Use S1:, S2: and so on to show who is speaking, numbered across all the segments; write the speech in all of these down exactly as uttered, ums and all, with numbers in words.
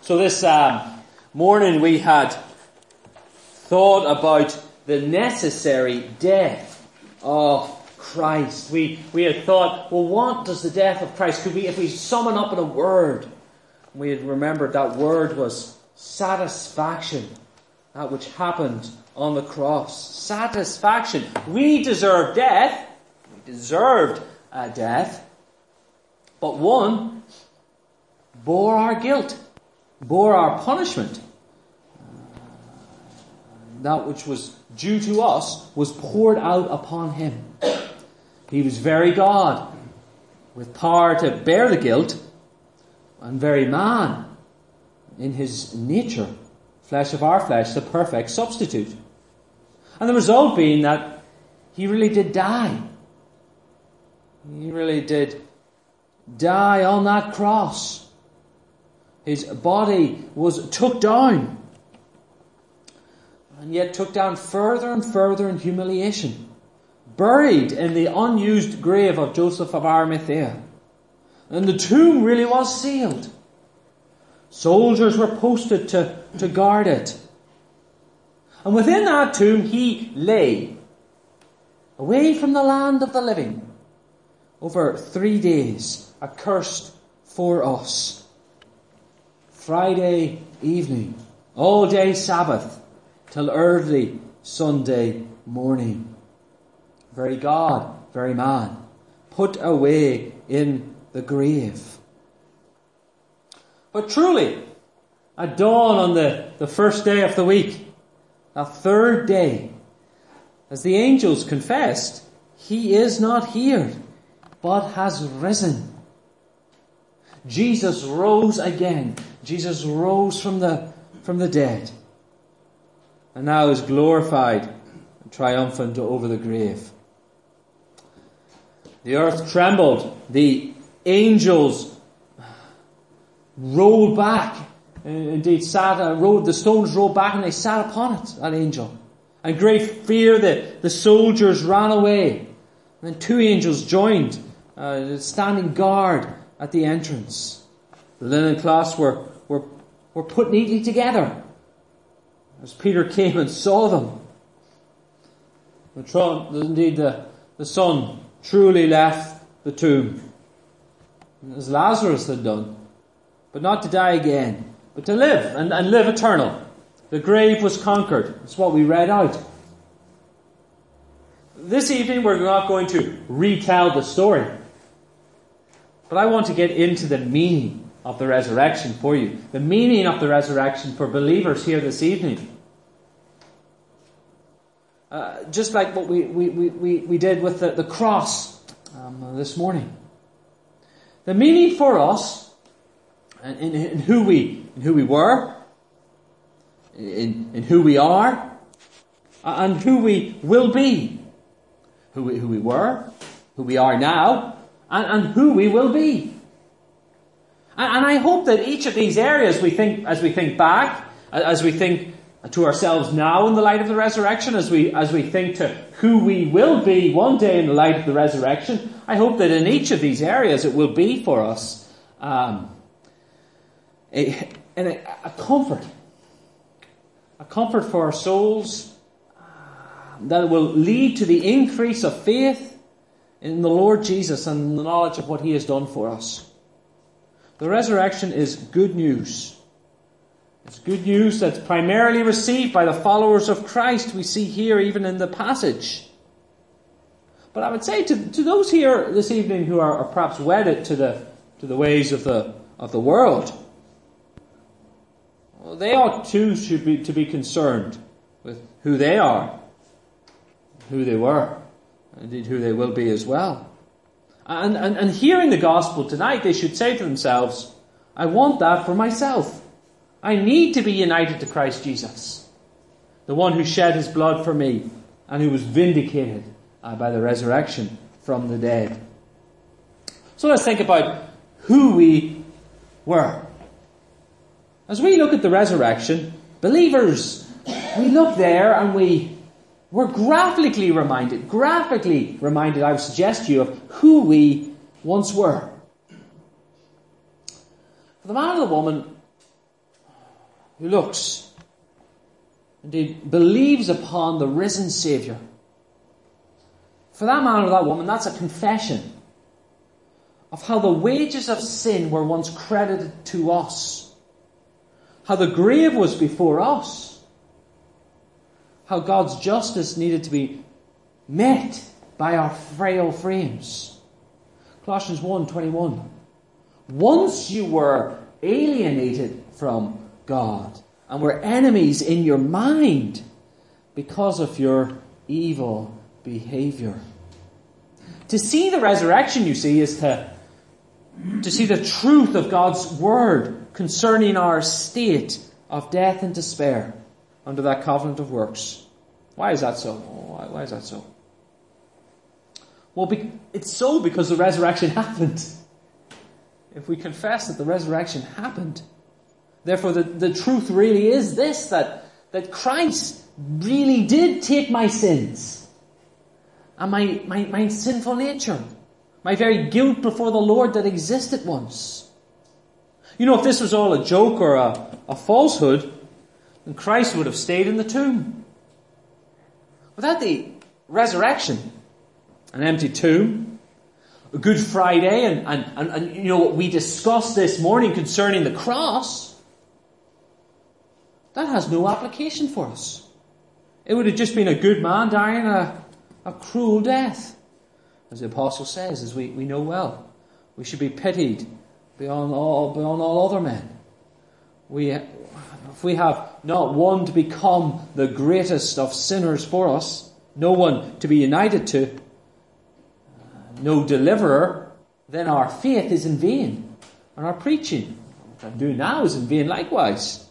S1: So this um, morning we had thought about the necessary death of Christ. We we had thought, well, what does the death of Christ, could we, if we sum it up in a word, we had remembered that word was satisfaction. That which happened on the cross. Satisfaction. We deserve death. We deserved uh, death. But one bore our guilt. Bore our punishment. That which was due to us was poured out upon him. He was very God, with power to bear the guilt, and very man in his nature, flesh of our flesh, the perfect substitute. And the result being that he really did die. He really did die on that cross. His body was took down, and yet took down further and further in humiliation, buried in the unused grave of Joseph of Arimathea. And the tomb really was sealed. Soldiers were posted to, to guard it. And within that tomb he lay, away from the land of the living, over three days, accursed for us. Friday evening, all day Sabbath, till early Sunday morning. Very God, very man, put away in the grave. But truly, at dawn on the, the first day of the week, that third day, as the angels confessed, he is not here, but has risen. Jesus rose again. Jesus rose from the, from the dead. And now is glorified and triumphant over the grave. The earth trembled. The angels rolled back. Indeed, sat, uh, rolled, the stones rolled back and they sat upon it, that angel. And great fear, the, the soldiers ran away. And then two angels joined, uh, standing guard at the entrance. The linen cloths were, were, were put neatly together as Peter came and saw them. The tron, indeed, the, the sun truly left the tomb, as Lazarus had done, but not to die again, but to live and, and live eternal. The grave was conquered. That's what we read out. This evening we're not going to retell the story, but I want to get into the meaning of the resurrection for you. The meaning of the resurrection for believers here this evening. Uh, just like what we, we, we, we did with the, the cross um, this morning. The meaning for us, in, in, in who we in who we were, in, in who we are, and who we will be. Who we, who we were, who we are now, and, and who we will be. And, and I hope that each of these areas we think, as we think back, as we think to ourselves now in the light of the resurrection, as we as we think to who we will be one day in the light of the resurrection, I hope that in each of these areas it will be for us um, a, a, a comfort. A comfort for our souls uh, that will lead to the increase of faith in the Lord Jesus and the knowledge of what he has done for us. The resurrection is good news. It's good news that's primarily received by the followers of Christ. We see here even in the passage. But I would say to, to those here this evening who are, are perhaps wedded to the to the ways of the of the world, well, they ought too should be to be concerned with who they are, who they were, indeed who they will be as well. And, and and hearing the gospel tonight, they should say to themselves, I want that for myself. I need to be united to Christ Jesus, the one who shed his blood for me and who was vindicated uh, by the resurrection from the dead. So let's think about who we were. As we look at the resurrection, believers, we look there and we, we're graphically reminded, graphically reminded, I would suggest to you, of who we once were. For the man and the woman, who looks, indeed believes upon the risen Saviour, for that man or that woman, that's a confession of how the wages of sin were once credited to us, how the grave was before us, how God's justice needed to be met by our frail frames. Colossians one twenty-one. Once you were alienated from God and were enemies in your mind because of your evil behavior. To see the resurrection, you see, is to, to see the truth of God's word concerning our state of death and despair under that covenant of works. Why is that so? Why, why is that so? Well, be, it's so because the resurrection happened. If we confess that the resurrection happened, therefore the, the truth really is this, that, that Christ really did take my sins and my, my, my sinful nature, my very guilt before the Lord that existed once. You know, if this was all a joke or a, a falsehood, then Christ would have stayed in the tomb. Without the resurrection, an empty tomb, a Good Friday, and, and, and, and you know what we discussed this morning concerning the cross, that has no application for us. It would have just been a good man dying a, a cruel death. As the apostle says, as we, we know well, we should be pitied beyond all, beyond all other men. We, if we have not one to become the greatest of sinners for us, no one to be united to, no deliverer, then our faith is in vain, and our preaching, which I'm doing now, is in vain likewise.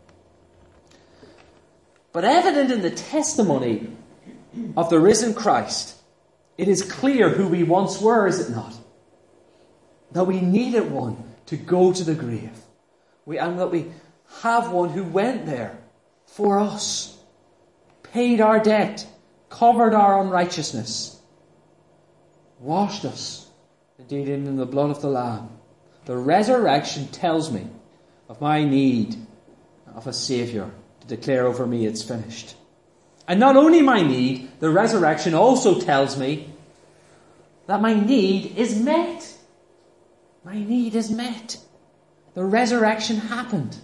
S1: But evident in the testimony of the risen Christ, it is clear who we once were, is it not? That we needed one to go to the grave, we, and that we have one who went there for us, paid our debt, covered our unrighteousness, washed us, indeed, in the blood of the Lamb. The resurrection tells me of my need of a Saviour to declare over me it's finished. And not only my need, the resurrection also tells me that my need is met. My need is met. The resurrection happened.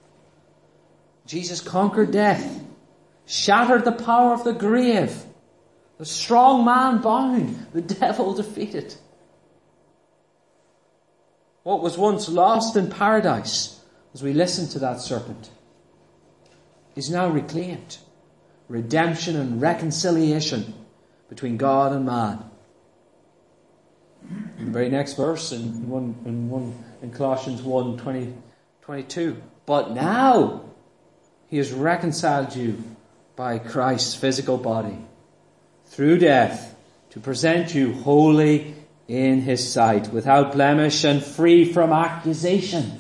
S1: Jesus conquered death, shattered the power of the grave. The strong man bound, the devil defeated. What was once lost in paradise, as we listen to that serpent, is now reclaimed. Redemption and reconciliation between God and man. In the very next verse, in one, in one, in Colossians one twenty, twenty-two, but now he has reconciled you by Christ's physical body through death, to present you holy in his sight, without blemish and free from accusation.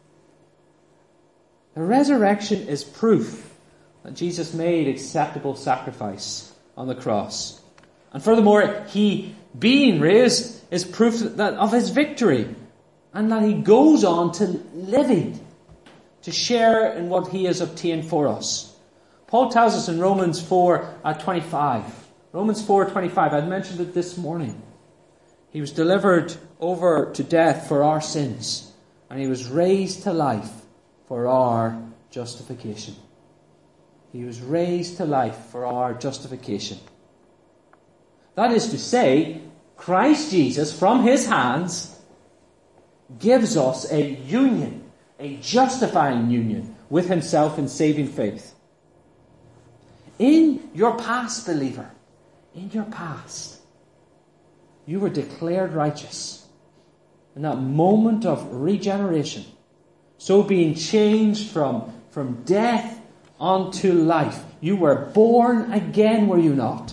S1: The resurrection is proof that Jesus made acceptable sacrifice on the cross. And furthermore, he, being raised, is proof that of his victory, and that he goes on to living, to share in what he has obtained for us. Paul tells us in Romans four twenty-five, Romans four twenty-five, I mentioned it this morning. He was delivered over to death for our sins, and he was raised to life for our justification. He was raised to life for our justification. That is to say, Christ Jesus, from his hands, gives us a union, a justifying union with himself in saving faith. In your past, believer, in your past, you were declared righteous. In that moment of regeneration, so being changed from, from death unto life, you were born again, were you not?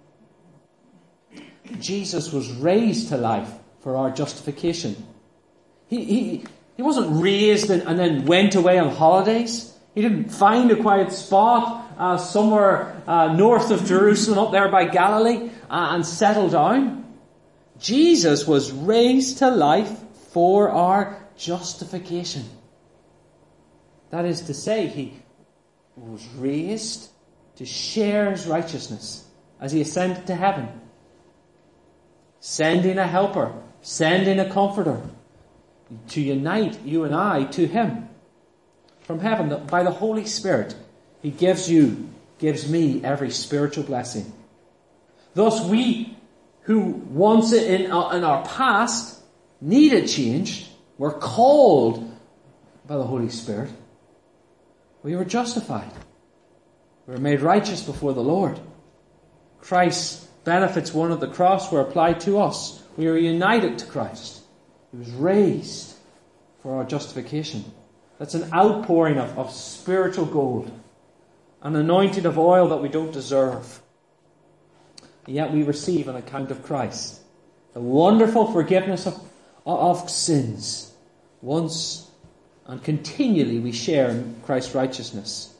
S1: Jesus was raised to life for our justification. He, he, he wasn't raised and, and then went away on holidays. He didn't find a quiet spot uh, somewhere uh, north of Jerusalem, up there by Galilee, uh, and settle down. Jesus was raised to life for our justification. That is to say, he was raised to share his righteousness as he ascended to heaven, sending a helper, sending a comforter to unite you and I to him from heaven. By the Holy Spirit, he gives you, gives me every spiritual blessing. Thus we who once in, in our past needed change were called by the Holy Spirit. We were justified. We were made righteous before the Lord. Christ's benefits won at the cross were applied to us. We are united to Christ. He was raised for our justification. That's an outpouring of, of spiritual gold, an anointing of oil that we don't deserve. And yet we receive on account of Christ the wonderful forgiveness of, of sins. Once and continually we share in Christ's righteousness.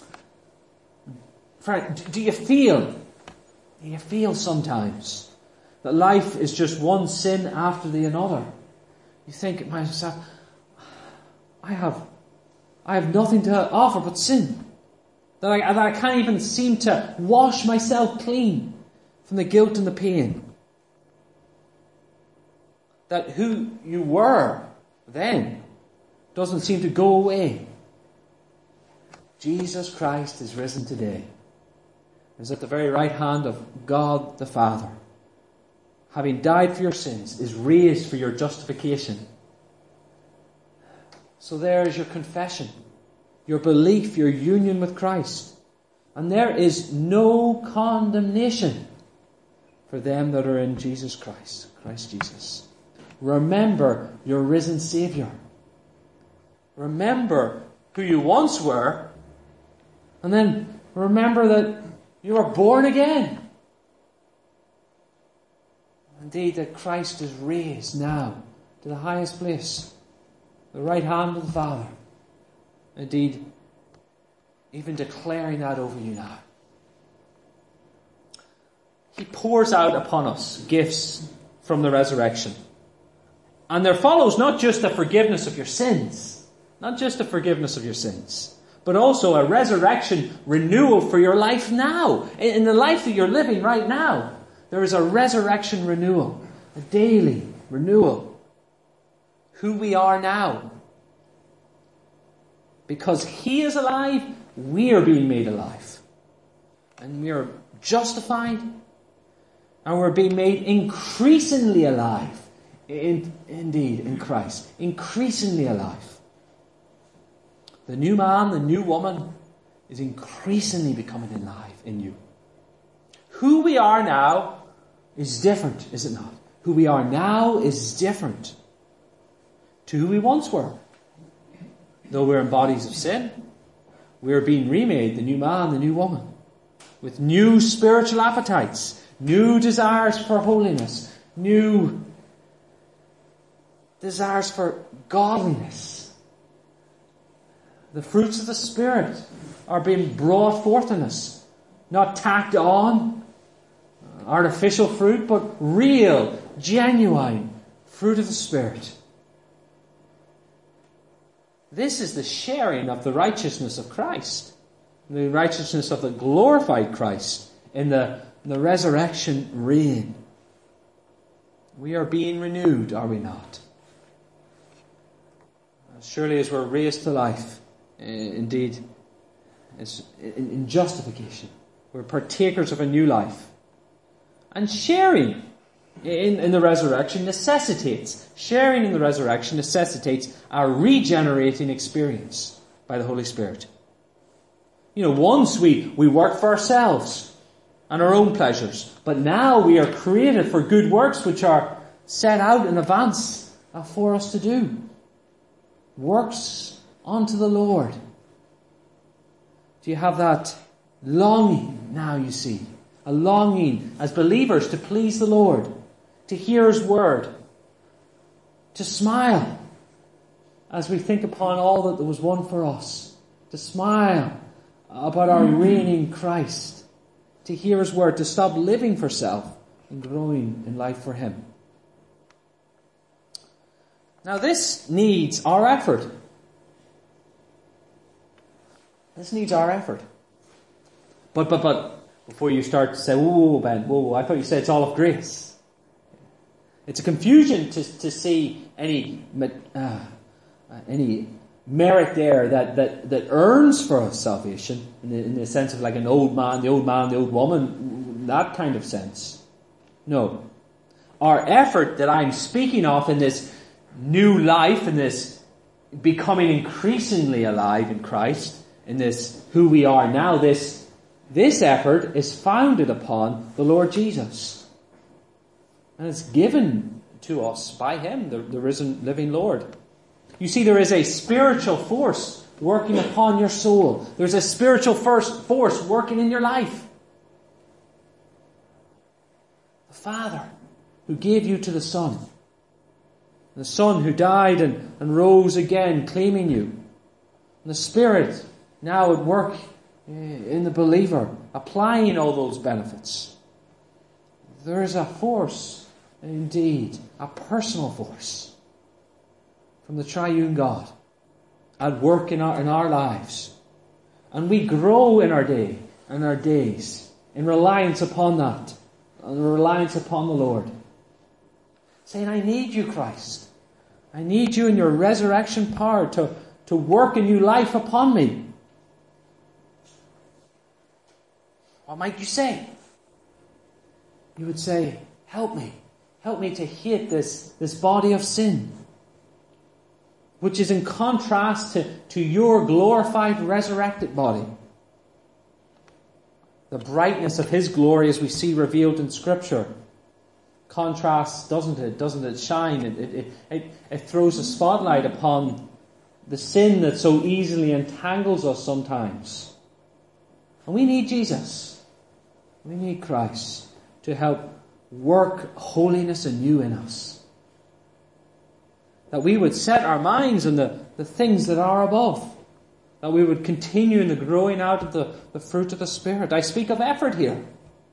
S1: Friend, do you feel, do you feel sometimes that life is just one sin after the another? You think to myself, I have, I have nothing to offer but sin. That I, that I can't even seem to wash myself clean from the guilt and the pain. That who you were then doesn't seem to go away. Jesus Christ is risen today. Is at the very right hand of God the Father. Having died for your sins, is raised for your justification. So there is your confession, your belief, your union with Christ. And there is no condemnation for them that are in Jesus Christ, Christ Jesus. Remember your risen Saviour. Remember who you once were, and then remember that you are born again. Indeed, that Christ is raised now to the highest place, the right hand of the Father. Indeed, even declaring that over you now. He pours out upon us gifts from the resurrection. And there follows not just the forgiveness of your sins, not just the forgiveness of your sins, but also a resurrection renewal for your life now. In the life that you're living right now, there is a resurrection renewal, a daily renewal. Who we are now. Because He is alive, we are being made alive. And we are justified, and we're being made increasingly alive. In, indeed, in Christ. Increasingly alive. The new man, the new woman, is increasingly becoming alive in you. Who we are now is different, is it not? Who we are now is different to who we once were. Though we're in bodies of sin, we're being remade, the new man, the new woman, with new spiritual appetites, new desires for holiness, new desires for godliness. The fruits of the Spirit are being brought forth in us. Not tacked on, artificial fruit, but real, genuine fruit of the Spirit. This is the sharing of the righteousness of Christ. The righteousness of the glorified Christ in the, in the resurrection reign. We are being renewed, are we not? Surely as we're raised to life, indeed, in justification, we're partakers of a new life. And sharing in, in the resurrection necessitates, sharing in the resurrection necessitates a regenerating experience by the Holy Spirit. You know, once we, we work for ourselves and our own pleasures, but now we are created for good works which are set out in advance for us to do. Works unto the Lord. Do you have that longing now, you see? A longing as believers to please the Lord, to hear His word, to smile as we think upon all that there was won for us, to smile about our reigning Christ, to hear His word, to stop living for self and growing in life for Him. Now this needs our effort. This needs our effort. But, but, but, before you start to say, whoa, Ben, whoa, I thought you said it's all of grace. It's a confusion to, to see any, uh, any merit there that, that, that earns for us salvation, in the, in the sense of like an old man, the old man, the old woman, that kind of sense. No. Our effort that I'm speaking of in this new life, in this becoming increasingly alive in Christ, in this who we are now, this, this effort is founded upon the Lord Jesus. And it's given to us by Him, the, the risen, living Lord. You see, there is a spiritual force working upon your soul. There's a spiritual first force working in your life. The Father who gave you to the Son. The Son who died and, and rose again, claiming you. And the Spirit now at work in the believer, applying all those benefits. There is a force, indeed, a personal force from the triune God at work in our, in our lives. And we grow in our day and our days in reliance upon that, and reliance upon the Lord. Saying, I need you, Christ. I need you in your resurrection power to, to work a new life upon me. What might you say? You would say, help me. Help me to hate this, this body of sin, which is in contrast to, to your glorified, resurrected body. The brightness of His glory as we see revealed in Scripture contrasts, doesn't it? Doesn't it shine? It, it, it, it throws a spotlight upon the sin that so easily entangles us sometimes. And we need Jesus. We need Christ to help work holiness anew in us. That we would set our minds on the, the things that are above. That we would continue in the growing out of the, the fruit of the Spirit. I speak of effort here.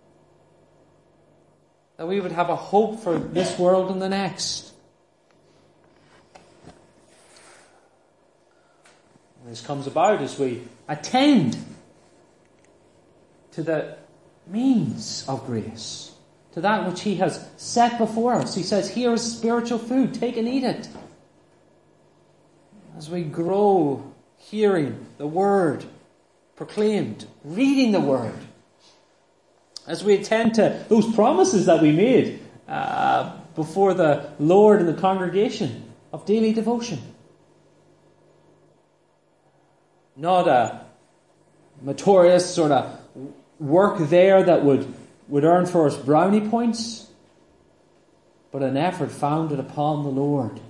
S1: That we would have a hope for this world and the next. And this comes about as we attend to the means of grace, to that which He has set before us. He says, here is spiritual food, take and eat it. As we grow hearing the Word proclaimed, reading the Word, as we attend to those promises that we made uh, before the Lord and the congregation of daily devotion. Not a meritorious sort of work there that would, would earn for us brownie points, but an effort founded upon the Lord,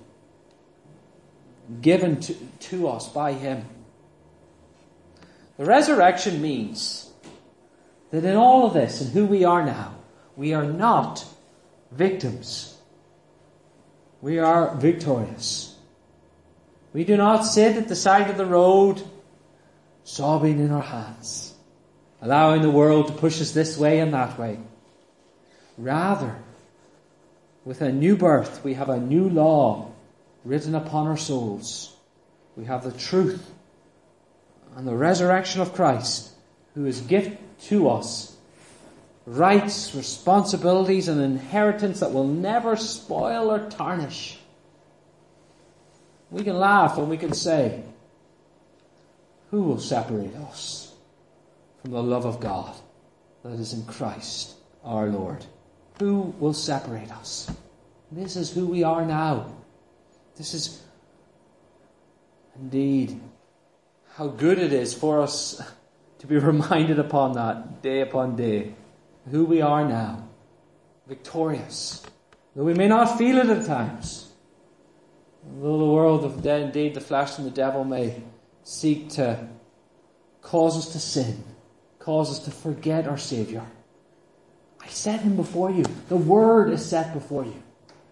S1: given to, to us by Him. The resurrection means that in all of this and who we are now, we are not victims. We are victorious. We do not sit at the side of the road, sobbing in our hands, allowing the world to push us this way and that way. Rather, with a new birth, we have a new law written upon our souls. We have the truth and the resurrection of Christ, who is gift to us rights, responsibilities, and inheritance that will never spoil or tarnish. We can laugh and we can say, who will separate us from the love of God that is in Christ our Lord? Who will separate us? This is who we are now. This is indeed how good it is for us to be reminded upon that day upon day. Who we are now. Victorious. Though we may not feel it at times. Though the world of dead, indeed the flesh and the devil may seek to cause us to sin. Cause us to forget our Saviour. I set Him before you. The Word is set before you.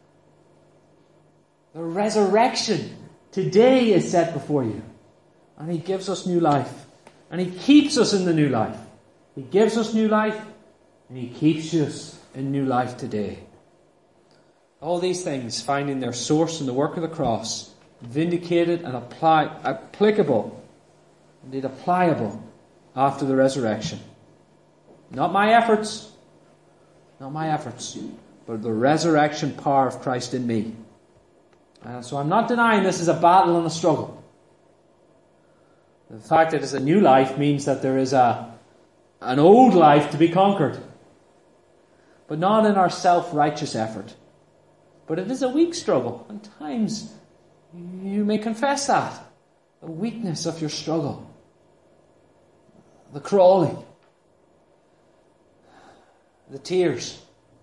S1: The resurrection today is set before you. And He gives us new life. And He keeps us in the new life. He gives us new life. And He keeps us in new life today. All these things finding their source in the work of the cross, vindicated and apply, applicable indeed a pliable after the resurrection. Not my efforts, not my efforts, but the resurrection power of Christ in me. Uh, so I'm not denying this is a battle and a struggle. The fact that it's a new life means that there is a an old life to be conquered. But not in our self-righteous effort. But it is a weak struggle. And times you may confess that. The weakness of your struggle. The crawling. The tears.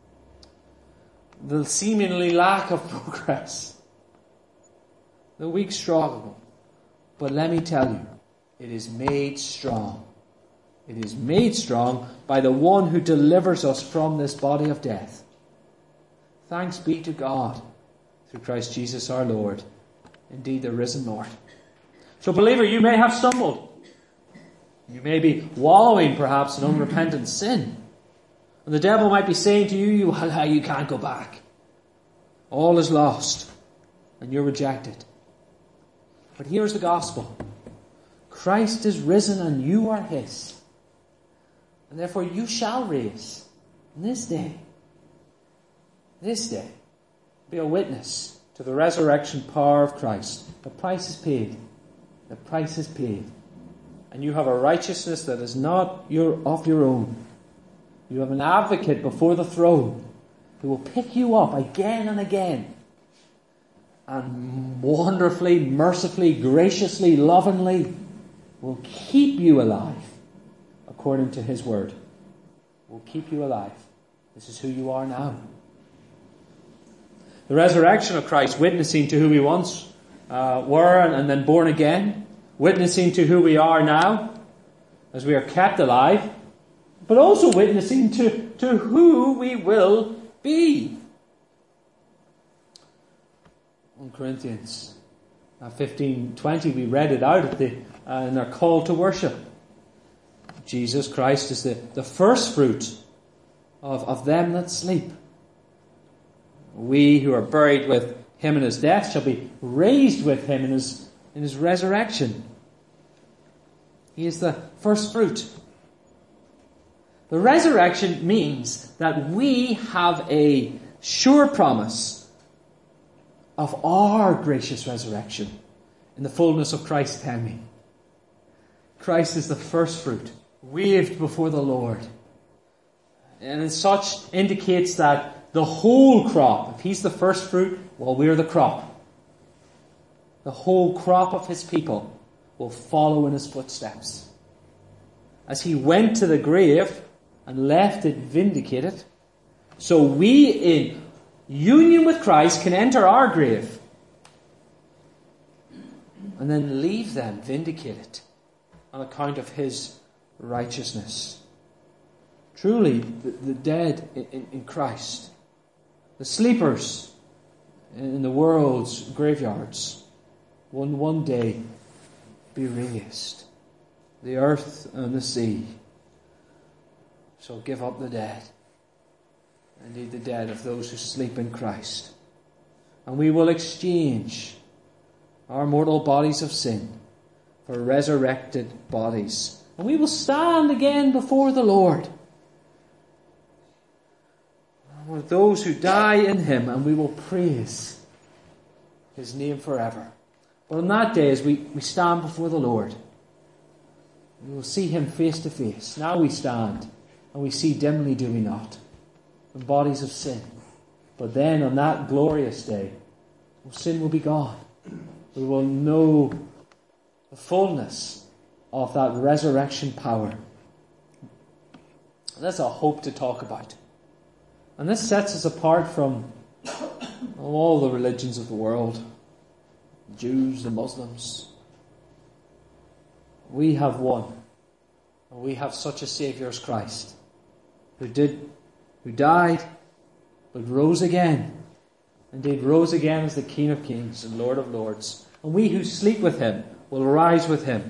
S1: The seemingly lack of progress. The weak struggle. But let me tell you, it is made strong. It is made strong by the one who delivers us from this body of death. Thanks be to God through Christ Jesus our Lord, indeed the risen Lord. So believer, you may have stumbled. You may be wallowing perhaps in unrepentant sin. And the devil might be saying to you, you, you can't go back. All is lost. And you're rejected. But here's the gospel. Christ is risen and you are his. And therefore you shall raise this day, this day, be a witness to the resurrection power of Christ. The price is paid. The price is paid. And you have a righteousness that is not your of your own. You have an advocate before the throne who will pick you up again and again and wonderfully, mercifully, graciously, lovingly will keep you alive according to his word. Will keep you alive. This is who you are now. The resurrection of Christ, witnessing to who we once uh, were and, and then born again, witnessing to who we are now as we are kept alive, but also witnessing to, to who we will be. First Corinthians fifteen twenty, we read it out at the, uh, in our call to worship. Jesus Christ is the, the first fruit of, of them that sleep. We who are buried with him in his death shall be raised with him in his, in his resurrection. He is the first fruit. The resurrection means that we have a sure promise of our gracious resurrection in the fullness of Christ's coming. Christ is the first fruit, waved before the Lord. And as such indicates that the whole crop, if he's the first fruit, well, we're the crop. The whole crop of his people will follow in his footsteps. As he went to the grave and left it vindicated, so we in union with Christ can enter our grave and then leave them vindicated on account of his righteousness. Truly, the, the dead in, in, in Christ, the sleepers in the world's graveyards, will one day be raised. The earth and the sea shall give up the dead. Indeed, the dead of those who sleep in Christ. And we will exchange our mortal bodies of sin for resurrected bodies. And we will stand again before the Lord. With those who die in him, and we will praise his name forever. But on that day, as we, we stand before the Lord, we will see him face to face. Now we stand, and we see dimly, do we not, in bodies of sin. But then on that glorious day, sin will be gone. We will know the fullness of that resurrection power. That's a hope to talk about. And this sets us apart from all the religions of the world. The Jews, the Muslims. We have one. And we have such a Saviour as Christ. Who did, who died, but rose again. Indeed, rose again as the King of Kings and Lord of Lords. And we who sleep with him will rise with him.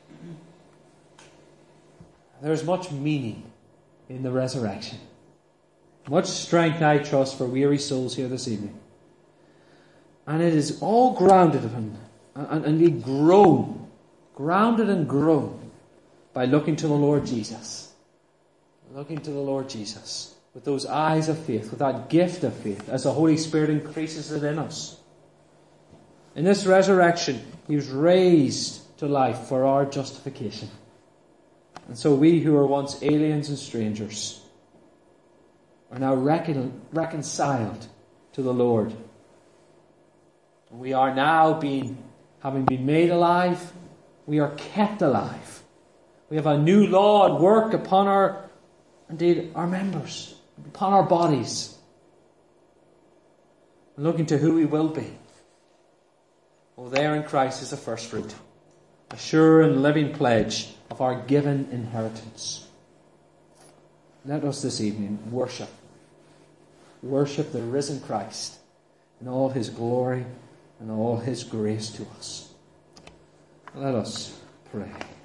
S1: There is much meaning in the resurrection. Much strength, I trust, for weary souls here this evening. And it is all grounded in and, and, and grown, grounded and grown by looking to the Lord Jesus. Looking to the Lord Jesus with those eyes of faith, with that gift of faith, as the Holy Spirit increases it in us. In this resurrection, He was raised to life for our justification. And so we who were once aliens and strangers are now recon- reconciled to the Lord. And we are now being, having been made alive, we are kept alive. We have a new law at work upon our, indeed, our members, upon our bodies. Looking to who we will be. Well, there in Christ is the first fruit, a sure and living pledge of our given inheritance. Let us this evening worship. Worship the risen Christ in all His glory and all His grace to us. Let us pray.